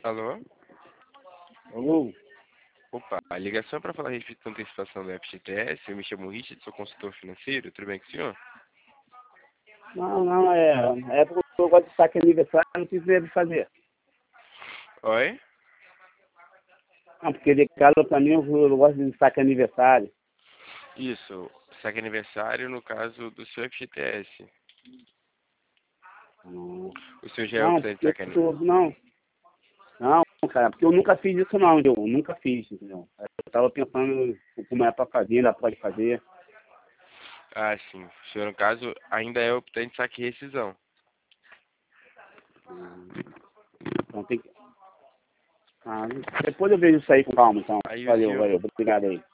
Alô? Alô? Opa, a ligação é para falar a respeito da antecipação do FGTS. Eu me chamo Richard, sou consultor financeiro. Tudo bem com o senhor? Não, é porque eu gosto de saque aniversário, não precisa fazer. Oi? Não, porque de casa pra mim eu gosto de saque aniversário. Isso, saque aniversário no caso do seu FGTS. Não, O senhor já é não, optante de porque saque aniversário? não, cara, porque eu nunca fiz isso não, eu nunca fiz, entendeu? Eu tava pensando como é pra fazer, ainda pode fazer. Ah, sim. O senhor, no caso, ainda é optante de saque e rescisão. Então tem que. Depois eu vejo isso aí com calma, então. Aí o Valeu, senhor... obrigado aí.